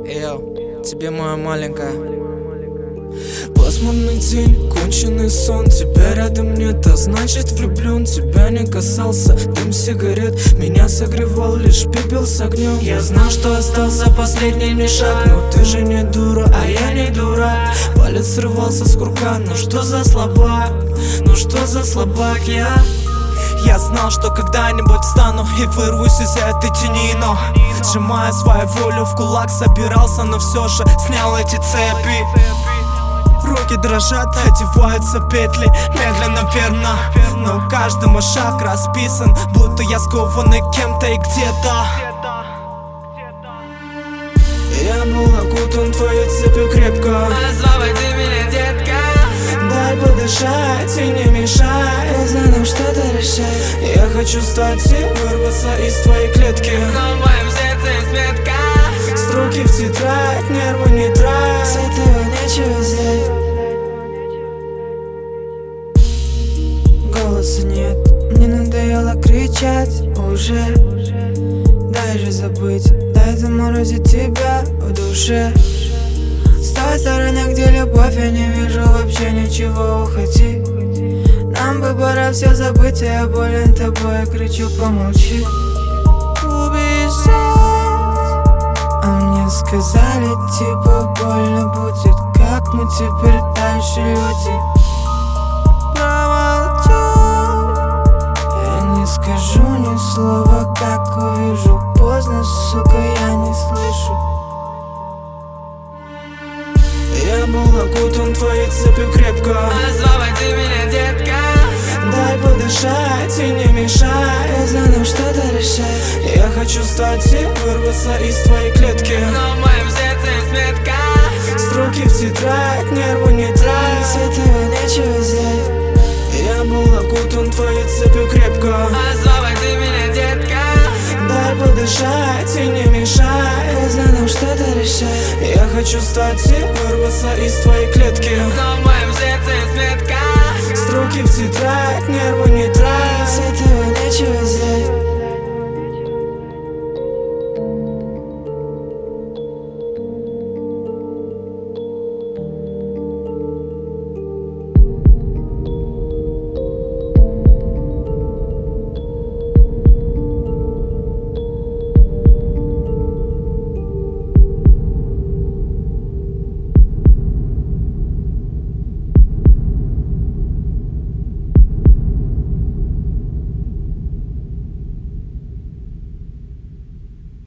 Йоу, тебе моя маленькая. Пасмурный день, конченый сон. Тебя рядом нет, а значит влюблен. Тебя не касался дым сигарет, меня согревал лишь пепел с огнем. Я знал, что остался последний лишь шаг, но ты же не дура, а я не дурак. Палец срывался с курка, ну что за слабак, ну что за слабак я? Я знал, что когда-нибудь встану и вырвусь из этой тени, но сжимая свою волю в кулак собирался, но все же снял эти цепи. Руки дрожат, одеваются петли, медленно, верно, но каждый мой шаг расписан, будто я скованный кем-то и где-то. Я был окутан твоей цепью крепко. Освободи меня, детка. Дай подышать и не мешай. Поздно нам что-то решать. Я хочу стать и вырваться из твоей клетки. Но в моем сердце есть метка. Строки в тетрадь, нервы не трать. С этого нечего взять. Голоса нет, мне надоело кричать уже. Дай же забыть, дай заморозить тебя в душе. С той стороны, где любовь, я не вижу вообще ничего, уходи. Нам бы пора все забыть, а я болен тобой, я кричу, помолчи. Убежать. А мне сказали, типа больно будет, как мы теперь дальше, люди. Промолчу. Я не скажу ни слова, как увижу поздно, сука, я не слышу. Я был окутан твоей цепью крепко. Освободи меня, детка. Дай подышать и не мешай. Поздно нам что-то решать. Я хочу стать и вырваться из твоей клетки. Но в моем сердце есть метка. Строки в тетрадь, нервы не трать. С этого нечего взять. Я был окутан твоей цепью крепко. Освободи меня, детка. Дай подышать и не мешай. Поздно нам что-то решать. Я хочу стать и вырваться из твоей клетки. Но в моем сердце есть метка. Строки в тетрадь, нервы не трать. С этого